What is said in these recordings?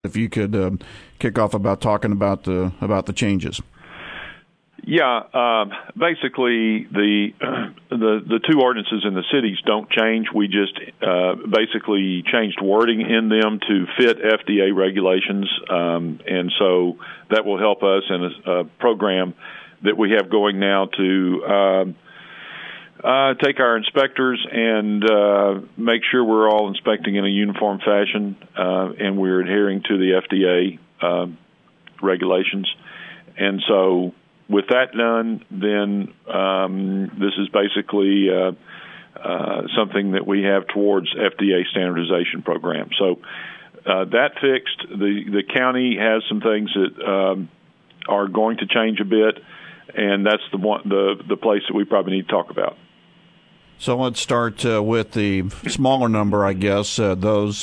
if you could kick off about talking about the changes. Yeah, basically the two ordinances in the cities don't change. We just basically changed wording in them to fit FDA regulations, and so that will help us in a program that we have going now to take our inspectors and make sure we're all inspecting in a uniform fashion, and we're adhering to the FDA regulations. And so with that done, then this is basically something that we have towards FDA standardization program. So that fixed. The county has some things that are going to change a bit, and that's the place that we probably need to talk about. So let's start with the smaller number, I guess. Those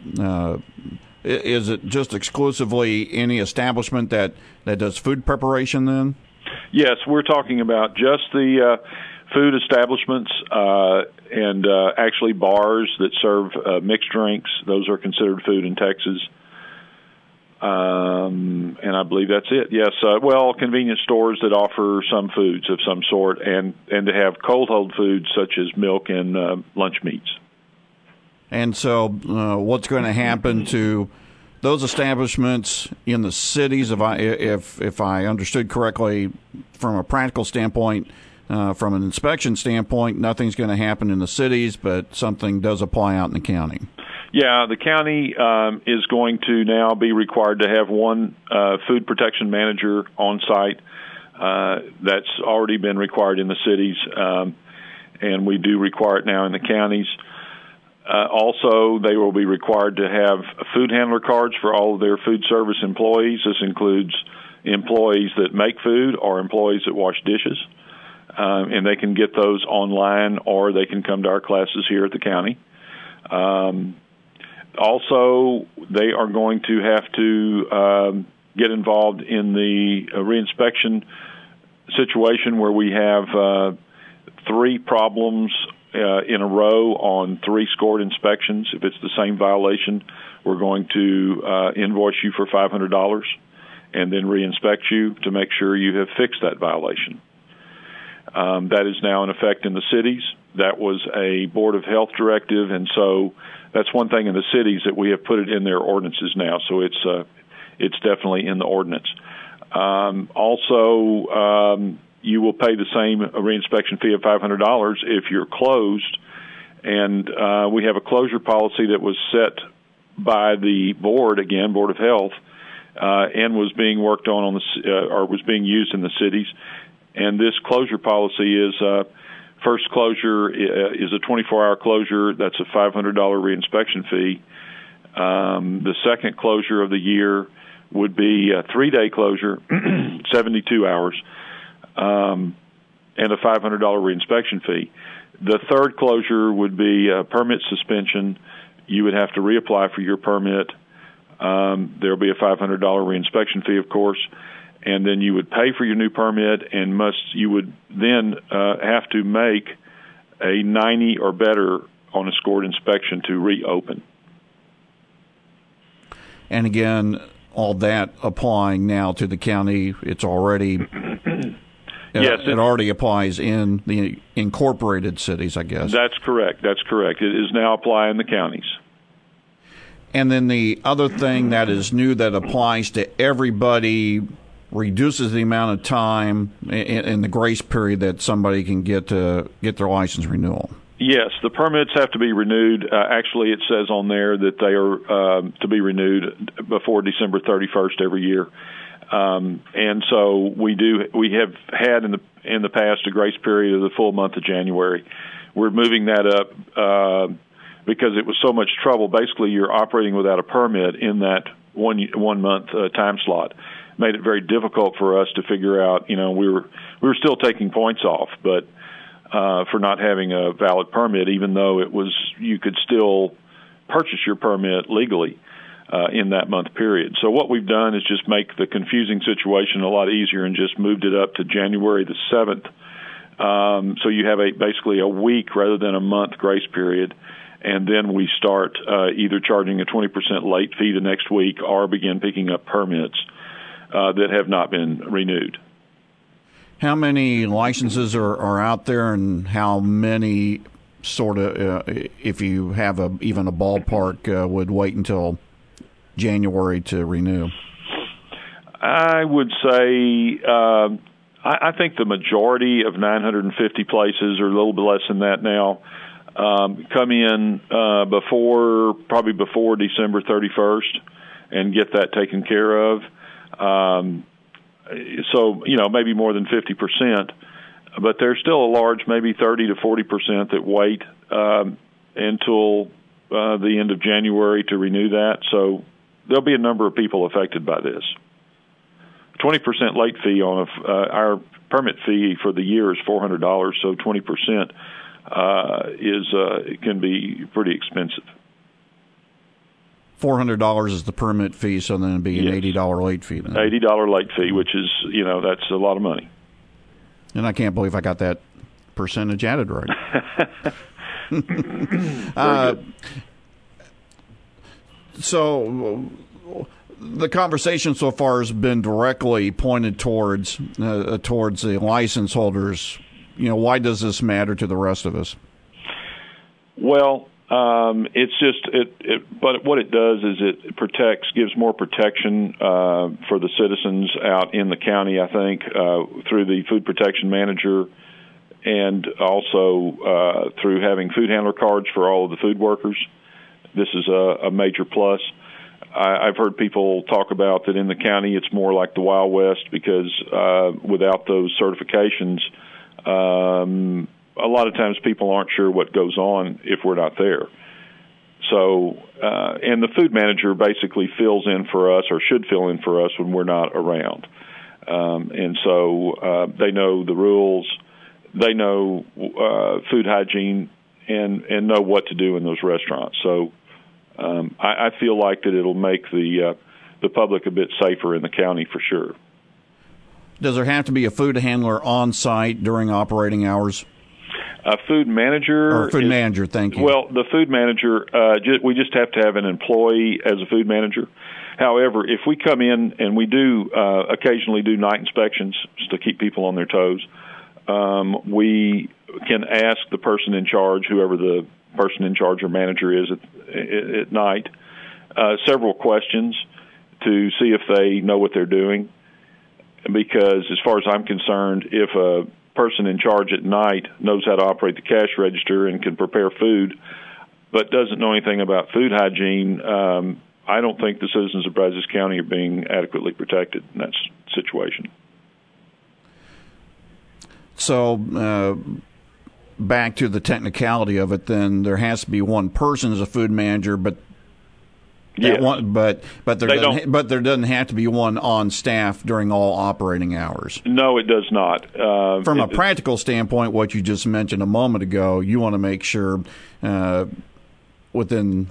is it just exclusively any establishment that does food preparation then? Yes, we're talking about just the food establishments and actually bars that serve mixed drinks. Those are considered food in Texas. And I believe that's it. Yes, convenience stores that offer some foods of some sort and to have cold hold foods such as milk and lunch meats. And so what's going to happen to those establishments in the cities? If I understood correctly, from a practical standpoint, from an inspection standpoint, nothing's going to happen in the cities, but something does apply out in the county. Yeah, the county is going to now be required to have one food protection manager on site. That's already been required in the cities, and we do require it now in the counties. Also, they will be required to have food handler cards for all of their food service employees. This includes employees that make food or employees that wash dishes. And they can get those online, or they can come to our classes here at the county. Also, they are going to have to get involved in the reinspection situation where we have 3 problems in a row on 3 scored inspections. If it's the same violation, we're going to invoice you for $500 and then reinspect you to make sure you have fixed that violation. That is now in effect in the cities. That was a Board of Health directive, and so that's one thing in the cities that we have put it in their ordinances now. So it's definitely in the ordinance. Also, you will pay the same reinspection fee of $500 if you're closed, and we have a closure policy that was set by the board, again, Board of Health, and was being worked on or was being used in the cities. And this closure policy is first closure is a 24-hour closure. That's a $500 reinspection fee. The second closure of the year would be a 3-day closure, 72 hours, and a $500 reinspection fee. The third closure would be a permit suspension. You would have to reapply for your permit. There will be a $500 reinspection fee, of course. And then you would pay for your new permit, and you would then have to make a 90 or better on a scored inspection to reopen. And again, all that applying now to the county, it's already yes, it already applies in the incorporated cities, I guess. That's correct. That's correct. It is now applying in the counties. And then the other thing that is new that applies to everybody reduces the amount of time in the grace period that somebody can get their license renewal. Yes, the permits have to be renewed. Actually, it says on there that they are to be renewed before December 31st every year. And so we have had in the past a grace period of the full month of January. We're moving that up because it was so much trouble. Basically, you're operating without a permit in that one month time slot. Made it very difficult for us to figure out. We were still taking points off, but for not having a valid permit, even though you could still purchase your permit legally in that month period. So what we've done is just make the confusing situation a lot easier and just moved it up to January the 7th. So you have basically a week rather than a month grace period, and then we start either charging a 20% late fee the next week or begin picking up permits that have not been renewed. How many licenses are out there, and how many sort of, if you have even a ballpark, would wait until January to renew? I would say I think the majority of 950 places, or a little bit less than that now, come in probably before December 31st and get that taken care of. So, maybe more than 50%, but there's still a large, maybe 30 to 40% that wait until the end of January to renew that. So there'll be a number of people affected by this. 20% late fee on our permit fee for the year is $400, so 20% can be pretty expensive. $400 is the permit fee, so then it'd be an $80 late fee. Then. $80 late fee, which is, that's a lot of money. And I can't believe I got that percentage added right. So the conversation so far has been directly pointed towards the license holders. Why does this matter to the rest of us? Well, it's just but what it does is it gives more protection for the citizens out in the county, I think, through the food protection manager, and also through having food handler cards for all of the food workers. This is a major plus. I've heard people talk about that in the county it's more like the Wild West because without those certifications, a lot of times people aren't sure what goes on if we're not there. So, and the food manager basically fills in for us, or should fill in for us when we're not around. And so they know the rules, they know food hygiene, and know what to do in those restaurants. So I feel like that it'll make the public a bit safer in the county for sure. Does there have to be a food handler on site during operating hours? A food manager. Or food manager, thank you. Well, the food manager, we just have to have an employee as a food manager. However, if we come in, and we do occasionally do night inspections just to keep people on their toes, we can ask the person in charge, whoever the person in charge or manager is at night, several questions to see if they know what they're doing. Because as far as I'm concerned, if a person in charge at night knows how to operate the cash register and can prepare food, but doesn't know anything about food hygiene, I don't think the citizens of Brazos County are being adequately protected in that situation. So back to the technicality of it, then there has to be one person as a food manager, but yes. But there doesn't have to be one on staff during all operating hours. No, it does not. From a practical standpoint, what you just mentioned a moment ago, you want to make sure within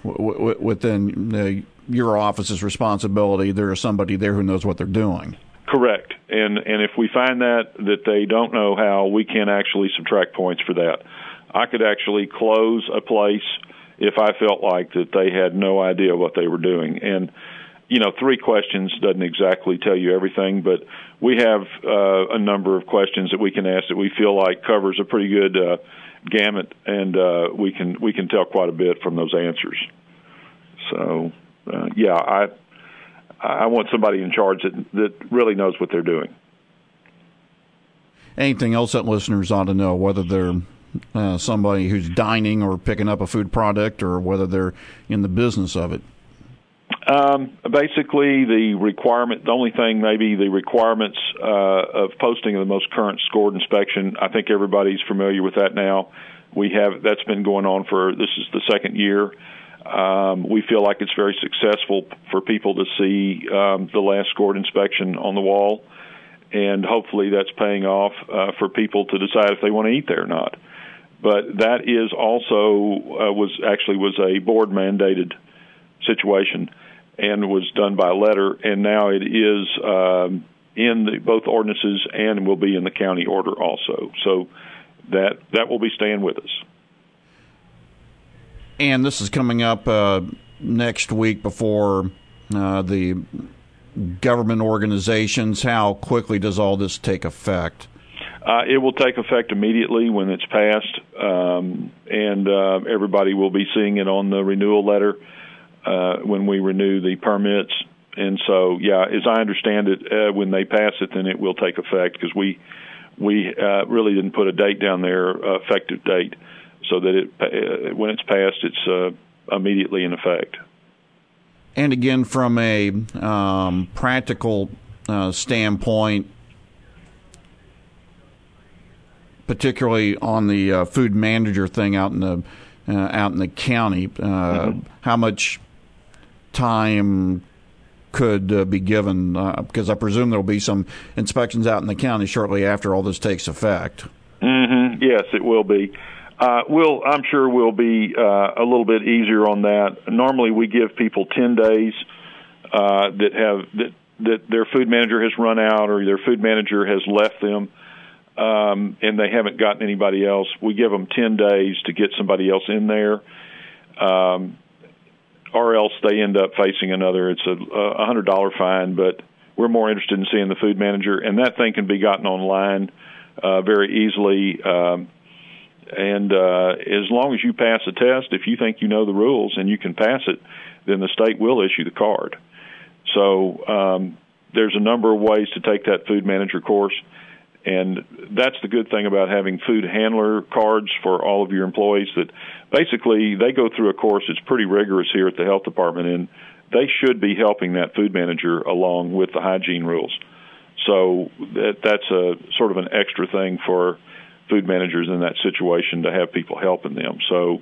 your office's responsibility, there is somebody there who knows what they're doing. Correct. And if we find that they don't know how, we can actually subtract points for that. I could actually close a place if I felt like that they had no idea what they were doing. And, 3 questions doesn't exactly tell you everything, but we have a number of questions that we can ask that we feel like covers a pretty good gamut, and we can tell quite a bit from those answers. So, I want somebody in charge that really knows what they're doing. Anything else that listeners ought to know, whether they're somebody who's dining or picking up a food product, or whether they're in the business of it? Basically, the only thing maybe the requirements of posting of the most current scored inspection. I think everybody's familiar with that now. That's been going on this is the second year. We feel like it's very successful for people to see the last scored inspection on the wall, and hopefully that's paying off for people to decide if they want to eat there or not. But that is also was a board mandated situation and was done by letter, and now it is in both ordinances and will be in the county order also. So that will be staying with us. And this is coming up next week before the government organizations. How quickly does all this take effect? It will take effect immediately when it's passed, and everybody will be seeing it on the renewal letter when we renew the permits. And so, as I understand it, when they pass it, then it will take effect, because we really didn't put a date down there, effective date, so that when it's passed, it's immediately in effect. And again, from a practical standpoint, particularly on the food manager thing out in the county, how much time could be given? Because I presume there will be some inspections out in the county shortly after all this takes effect. Mm-hmm. Yes, it will be. I'm sure we'll be a little bit easier on that. Normally, we give people 10 days that their food manager has run out or their food manager has left them, and they haven't gotten anybody else. We give them 10 days to get somebody else in there, or else they end up facing another. It's a $100 fine, but we're more interested in seeing the food manager, and that thing can be gotten online very easily. And as long as you pass the test, if you think you know the rules and you can pass it, then the state will issue the card. So there's a number of ways to take that food manager course, and that's the good thing about having food handler cards for all of your employees, that basically they go through a course that's pretty rigorous here at the health department, and they should be helping that food manager along with the hygiene rules. So that's a sort of an extra thing for food managers in that situation, to have people helping them. So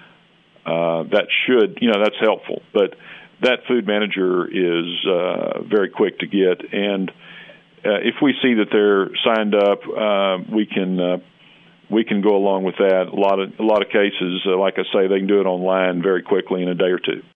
that's helpful. But that food manager is very quick to get, and if we see that they're signed up, we can go along with that. A lot of cases, like I say, they can do it online very quickly in a day or two.